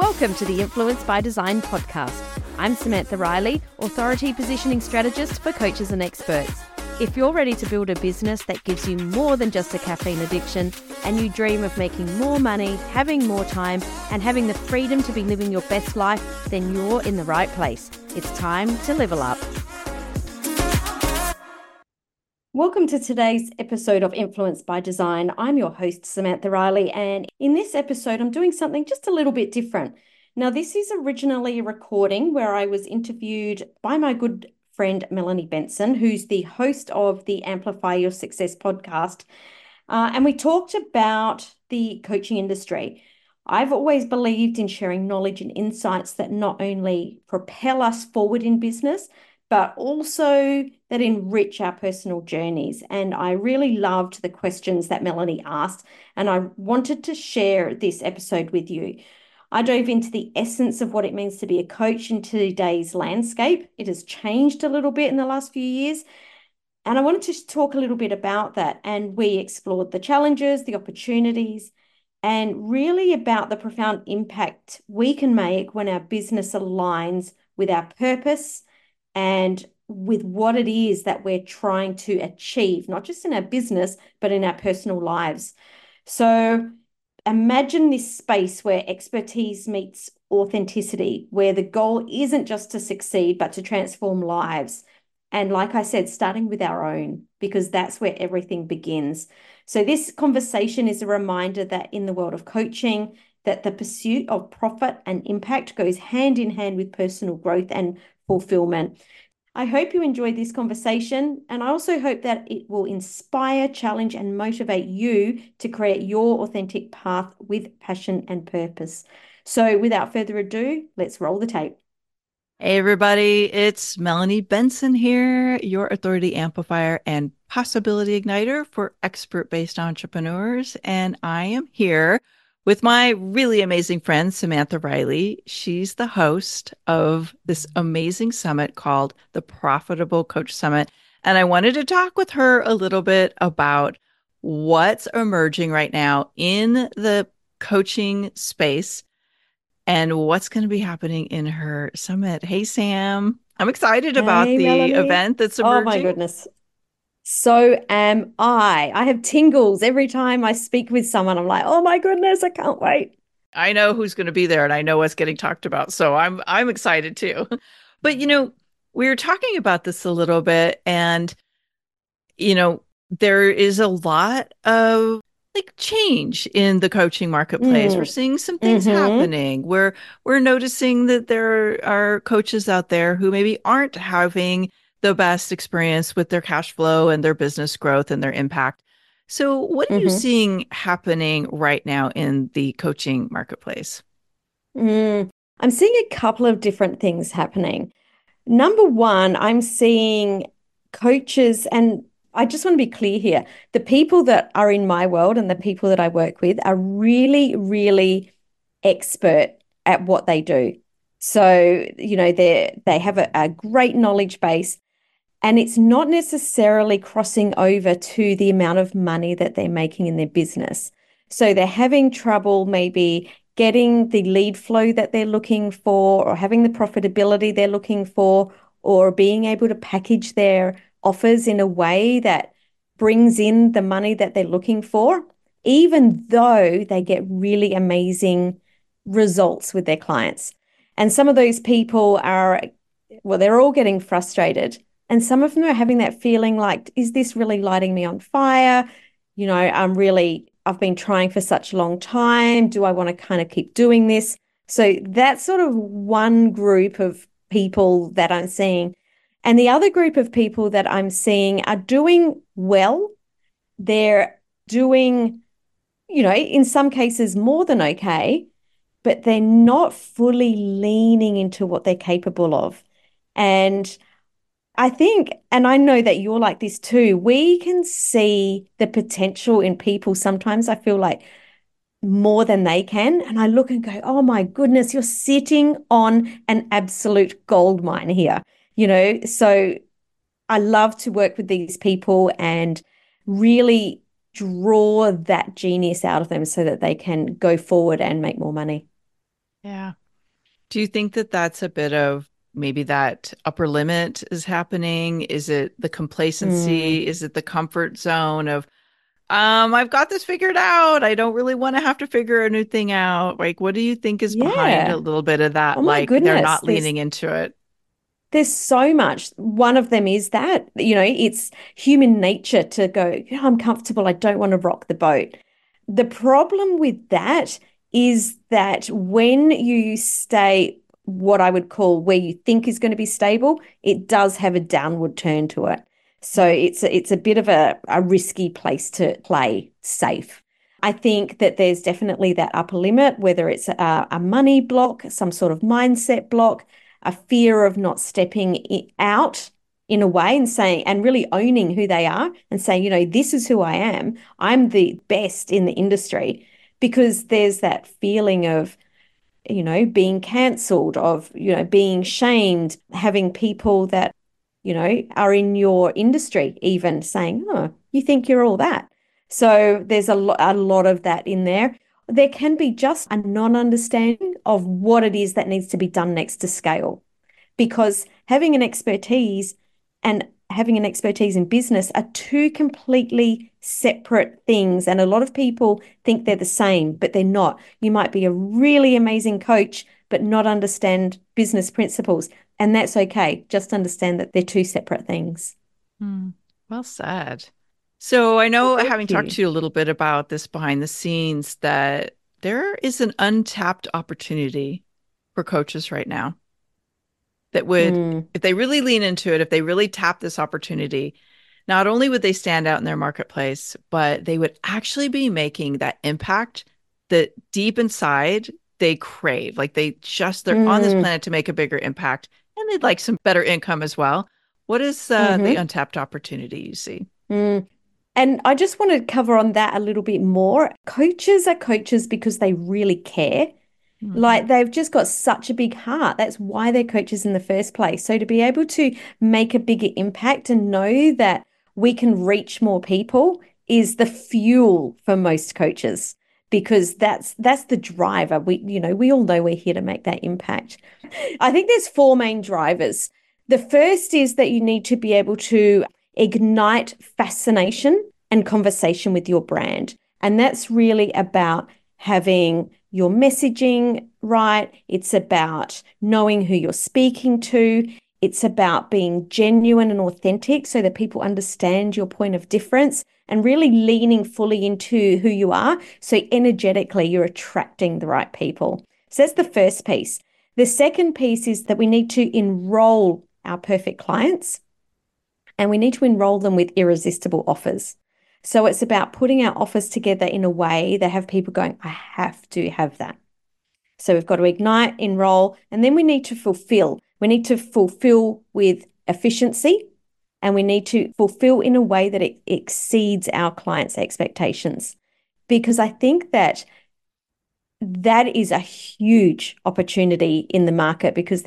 Welcome to the Influence by Design podcast. I'm Samantha Riley, Authority Positioning Strategist for coaches and experts. If you're ready to build a business that gives you more than just a caffeine addiction, and you dream of making more money, having more time, and having the freedom to be living your best life, then you're in the right place. It's time to level up. Welcome to today's episode of Influence by Design. I'm your host, Samantha Riley, and in this episode, I'm doing something just a little bit different. Now, this is originally a recording where I was interviewed by my good friend, Melanie Benson, who's the host of the Amplify Your Success podcast. And we talked about the coaching industry. I've always believed in sharing knowledge and insights that not only propel us forward in business, but also that enrich our personal journeys. And I really loved the questions that Melanie asked, and I wanted to share this episode with you. I dove into the essence of what it means to be a coach in today's landscape. It has changed a little bit in the last few years, and I wanted to talk a little bit about that. And we explored the challenges, the opportunities, and really about the profound impact we can make when our business aligns with our purpose and with what it is that we're trying to achieve, not just in our business, but in our personal lives. So imagine this space where expertise meets authenticity, where the goal isn't just to succeed, but to transform lives. And like I said, starting with our own, because that's where everything begins. So this conversation is a reminder that in the world of coaching, that the pursuit of profit and impact goes hand in hand with personal growth and fulfillment. I hope you enjoyed this conversation, and I also hope that it will inspire, challenge, and motivate you to create your authentic path with passion and purpose. So without further ado, let's roll the tape. Hey everybody, it's Melanie Benson here, your authority amplifier and possibility igniter for expert-based entrepreneurs. And I am here with my really amazing friend, Samantha Riley. She's the host of this amazing summit called the Profitable Coach Summit. And I wanted to talk with her a little bit about what's emerging right now in the coaching space and what's going to be happening in her summit. Hey, Sam. I'm excited about the Melanie. event that's emerging. Oh, my goodness. So am I. I have tingles every time I speak with someone. I'm like, oh, my goodness, I can't wait. I know who's going to be there and I know what's getting talked about. So I'm excited too. But, we were talking about this a little bit, and, there is a lot of change in the coaching marketplace. We're seeing some things happening. We're noticing that there are coaches out there who maybe aren't having the best experience with their cash flow and their business growth and their impact. So what are you seeing happening right now in the coaching marketplace? I'm seeing a couple of different things happening. Number one, I'm seeing coaches, and I just want to be clear here. The people that are in my world and the people that I work with are really, really expert at what they do. So, they have a great knowledge base, and it's not necessarily crossing over to the amount of money that they're making in their business. So they're having trouble maybe getting the lead flow that they're looking for, or having the profitability they're looking for, or being able to package their offers in a way that brings in the money that they're looking for, even though they get really amazing results with their clients. And some of those people they're all getting frustrated. And some of them are having that feeling like, is this really lighting me on fire? I've been trying for such a long time. Do I want to kind of keep doing this? So that's sort of one group of people that I'm seeing. And the other group of people that I'm seeing are doing well. They're doing, in some cases more than okay, but they're not fully leaning into what they're capable of. And I think, and I know that you're like this too, we can see the potential in people. Sometimes I feel like more than they can. And I look and go, oh my goodness, you're sitting on an absolute gold mine here, So I love to work with these people and really draw that genius out of them so that they can go forward and make more money. Yeah. Do you think that that's a bit of maybe that upper limit is happening? Is it the Mm, complacency? Is it the comfort zone of, I've got this figured out. I don't really want to have to figure a new thing out. Like, what do you think is behind a yeah. little bit of that? Oh my Like, they're goodness. not leaning into it. There's so much. One of them is that, it's human nature to go, "Yeah, I'm comfortable. I don't want to rock the boat." The problem with that is that when you stay what I would call where you think is going to be stable, it does have a downward turn to it. So Mm. it's a bit of a risky place to play safe. I think that there's definitely that upper limit, whether it's a money block, some sort of mindset block, a fear of not stepping out in a way and saying and really owning who they are and saying, this is who I am. I'm the best in the industry, because there's that feeling of, being cancelled, of, being shamed, having people that, are in your industry even saying, "Oh, you think you're all that." So there's a lot of that in there. There can be just a non-understanding of what it is that needs to be done next to scale, because having an expertise in business are two completely separate things. And a lot of people think they're the same, but they're not. You might be a really amazing coach, but not understand business principles. And that's okay. Just understand that they're two separate things. Hmm. Well said. So I Well, know, having thank talked you. to you a little bit about this behind the scenes, that there is an untapped opportunity for coaches right now that would, Mm, if they really lean into it, if they really tap this opportunity, not only would they stand out in their marketplace, but they would actually be making that impact that deep inside they crave. Like they're on this mm, planet to make a bigger impact, and they'd like some better income as well. What is the mm-hmm, untapped opportunity you see? mm. And I just want to cover on that a little bit more. Coaches are coaches because they really care. Mhm. Like they've just got such a big heart. That's why they're coaches in the first place. So to be able to make a bigger impact and know that we can reach more people is the fuel for most coaches, because that's the driver. We all know we're here to make that impact. I think there's four main drivers. The first is that you need to be able to ignite fascination and conversation with your brand. And that's really about having your messaging right. It's about knowing who you're speaking to. It's about being genuine and authentic so that people understand your point of difference and really leaning fully into who you are. So energetically, you're attracting the right people. So that's the first piece. The second piece is that we need to enroll our perfect clients, and we need to enroll them with irresistible offers. So it's about putting our offers together in a way that have people going, "I have to have that." So we've got to ignite, enroll, and then we need to fulfill. We need to fulfill with efficiency, and we need to fulfill in a way that it exceeds our clients' expectations. Because I think that is a huge opportunity in the market, because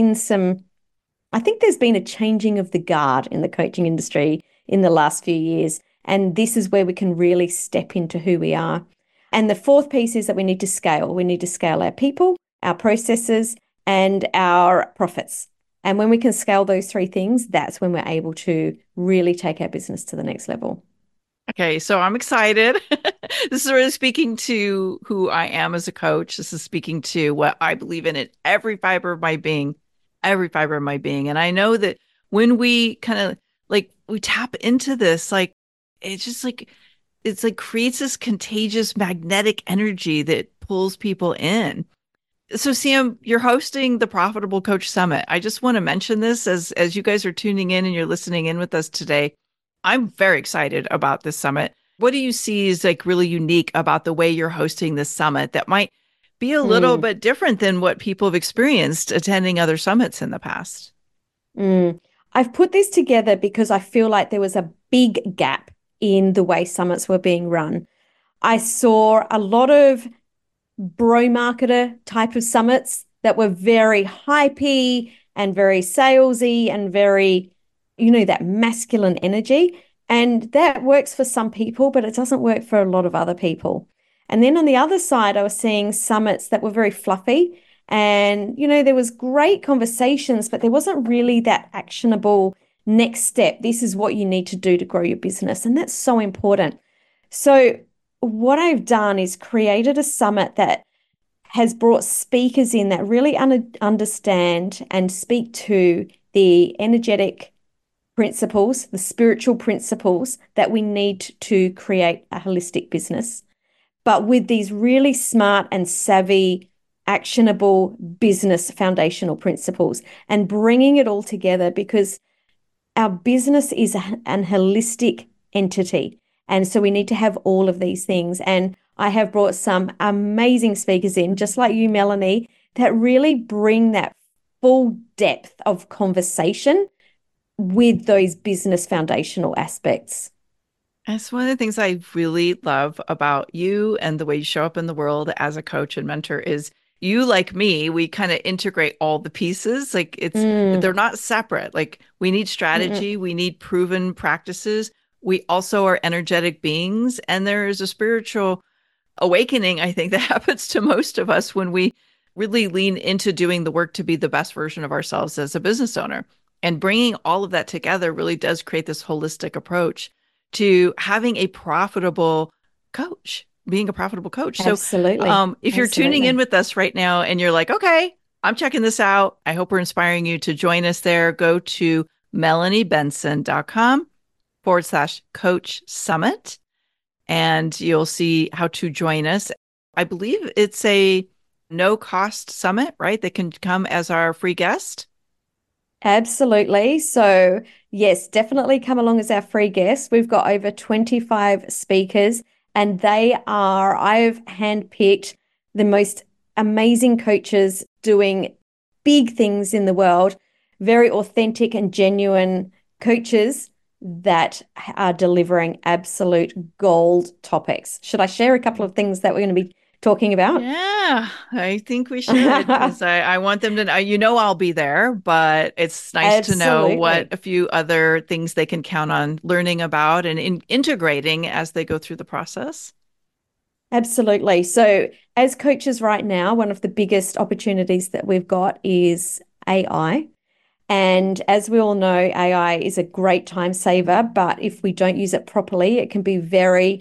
I think there's been a changing of the guard in the coaching industry in the last few years. And this is where we can really step into who we are. And the fourth piece is that we need to scale. We need to scale our people, our processes, and our profits. And when we can scale those three things, that's when we're able to really take our business to the next level. Okay, so I'm excited. This is really speaking to who I am as a coach. This is speaking to what I believe in every fiber of my being, every fiber of my being. And I know that when we kind of like we tap into this, like it's just like it's like creates this contagious magnetic energy that pulls people in. So Sam, you're hosting the Profitable Coach Summit. I just want to mention this as you guys are tuning in and you're listening in with us today. I'm very excited about this summit. What do you see is like really unique about the way you're hosting this summit that might be a little Mm, bit different than what people have experienced attending other summits in the past? mm. I've put this together because I feel like there was a big gap in the way summits were being run. I saw a lot of bro marketer type of summits that were very hypey and very salesy and very, that masculine energy. And that works for some people, but it doesn't work for a lot of other people. And then on the other side, I was seeing summits that were very fluffy. And, there was great conversations, but there wasn't really that actionable next step. This is what you need to do to grow your business. And that's so important. So, what I've done is created a summit that has brought speakers in that really understand and speak to the energetic principles, the spiritual principles that we need to create a holistic business, but with these really smart and savvy, actionable business foundational principles and bringing it all together because our business is an holistic entity. And so we need to have all of these things. And I have brought some amazing speakers in, just like you, Melanie, that really bring that full depth of conversation with those business foundational aspects. That's one of the things I really love about you and the way you show up in the world as a coach and mentor is you, like me, we kind of integrate all the pieces. Like they're not separate. Like we need strategy, we need proven practices. We also are energetic beings, and there is a spiritual awakening, I think, that happens to most of us when we really lean into doing the work to be the best version of ourselves as a business owner. And bringing all of that together really does create this holistic approach to having a profitable coach, being a profitable coach. Absolutely. So if you're tuning in with us right now and you're like, okay, I'm checking this out, I hope we're inspiring you to join us there. Go to melaniebenson.com/coach summit, and you'll see how to join us. I believe it's a no cost summit, right? That can come as our free guest. Absolutely. So, yes, definitely come along as our free guest. We've got over 25 speakers, and I've handpicked the most amazing coaches doing big things in the world, very authentic and genuine coaches that are delivering absolute gold topics. Should I share a couple of things that we're going to be talking about? Yeah, I think we should, because I want them to know, I'll be there, but it's nice to know what a few other things they can count on learning about and integrating as they go through the process. Absolutely. So as coaches right now, one of the biggest opportunities that we've got is AI. And as we all know, AI is a great time saver, but if we don't use it properly, it can be very,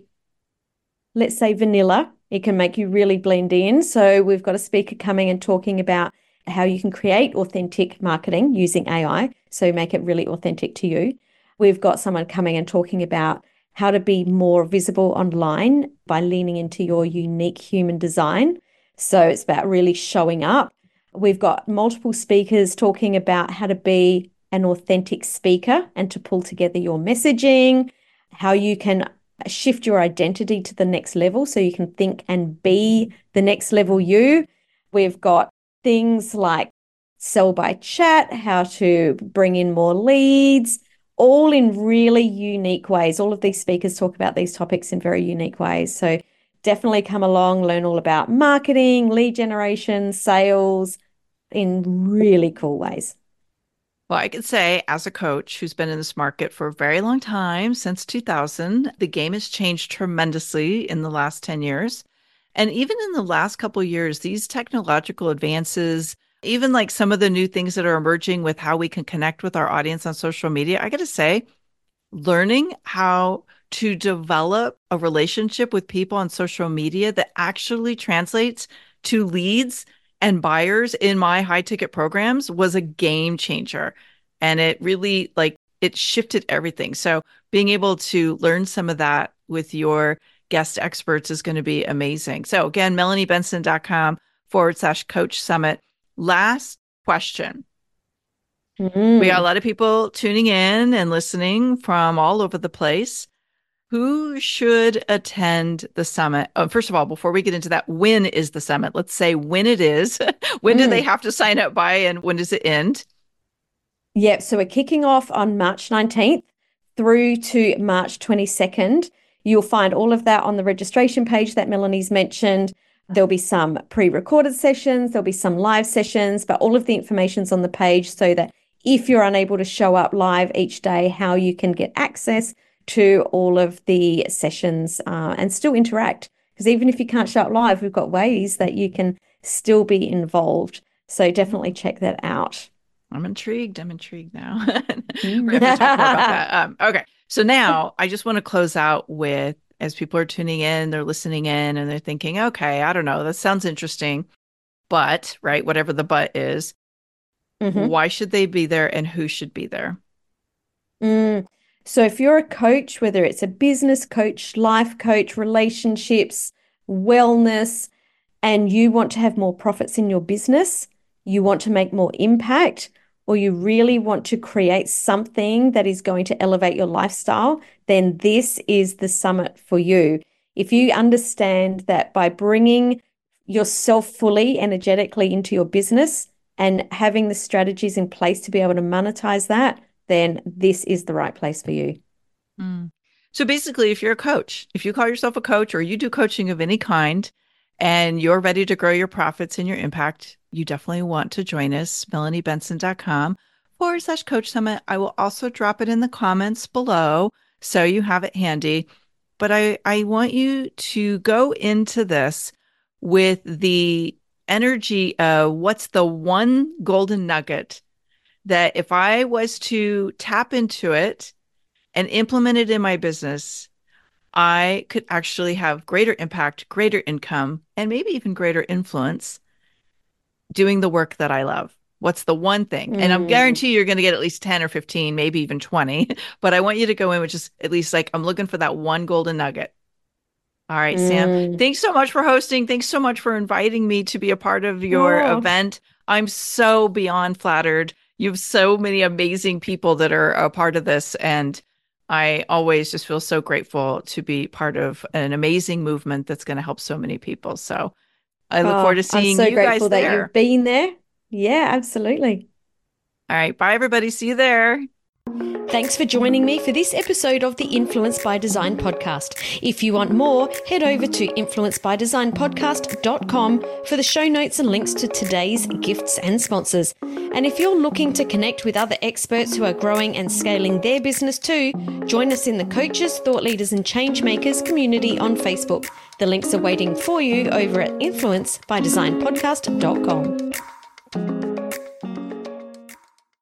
let's say, vanilla. It can make you really blend in. So we've got a speaker coming and talking about how you can create authentic marketing using AI. So make it really authentic to you. We've got someone coming and talking about how to be more visible online by leaning into your unique human design. So it's about really showing up. We've got multiple speakers talking about how to be an authentic speaker and to pull together your messaging, how you can shift your identity to the next level so you can think and be the next level you. We've got things like sell by chat, how to bring in more leads, all in really unique ways. All of these speakers talk about these topics in very unique ways. So definitely come along, learn all about marketing, lead generation, sales in really cool ways. Well, I could say, as a coach who's been in this market for a very long time, since 2000, the game has changed tremendously in the last 10 years. And even in the last couple of years, these technological advances, even like some of the new things that are emerging with how we can connect with our audience on social media, I got to say, learning how to develop a relationship with people on social media that actually translates to leads and buyers in my high ticket programs was a game changer. And it really it shifted everything. So being able to learn some of that with your guest experts is going to be amazing. So again, melaniebenson.com/coach summit. Last question. We got a lot of people tuning in and listening from all over the place. Who should attend the summit? First of all, before we get into that, when is the summit? Let's say when it is. When do they have to sign up by, and when does it end? Yep. So we're kicking off on March 19th through to March 22nd. You'll find all of that on the registration page that Melanie's mentioned. There'll be some pre-recorded sessions, there'll be some live sessions, but all of the information's on the page so that if you're unable to show up live each day, how you can get access to all of the sessions and still interact Because even if you can't show up live, we've got ways that you can still be involved. So definitely check that out. I'm intrigued. I'm intrigued now. We're going to have to talk more about that. Okay. So now I just want to close out with, as people are tuning in, they're listening in and they're thinking, okay, I don't know, that sounds interesting. But, right, whatever the but is, why should they be there and who should be there? So if you're a coach, whether it's a business coach, life coach, relationships, wellness, and you want to have more profits in your business, you want to make more impact, or you really want to create something that is going to elevate your lifestyle, then this is the summit for you. If you understand that by bringing yourself fully energetically into your business and having the strategies in place to be able to monetize that, then this is the right place for you. So basically, if you're a coach, if you call yourself a coach or you do coaching of any kind and you're ready to grow your profits and your impact, you definitely want to join us, melaniebenson.com/coach summit. I will also drop it in the comments below so you have it handy. But I want you to go into this with the energy of what's the one golden nugget that if I was to tap into it and implement it in my business, I could actually have greater impact, greater income, and maybe even greater influence doing the work that I love. What's the one thing? And I'm guarantee you're going to get at least 10 or 15, maybe even 20. But I want you to go in with just at least like, I'm looking for that one golden nugget. All right, Sam, thanks so much for hosting. Thanks so much for inviting me to be a part of your event. I'm so beyond flattered. You have so many amazing people that are a part of this. And I always just feel so grateful to be part of an amazing movement that's going to help so many people. So I look forward to seeing you guys there. I'm so grateful that you've been there. Yeah, absolutely. All right. Bye, everybody. See you there. Thanks for joining me for this episode of the Influence by Design podcast. If you want more, head over to influencebydesignpodcast.com for the show notes and links to today's gifts and sponsors. And if you're looking to connect with other experts who are growing and scaling their business too, join us in the Coaches, Thought Leaders and Changemakers community on Facebook. The links are waiting for you over at influencebydesignpodcast.com.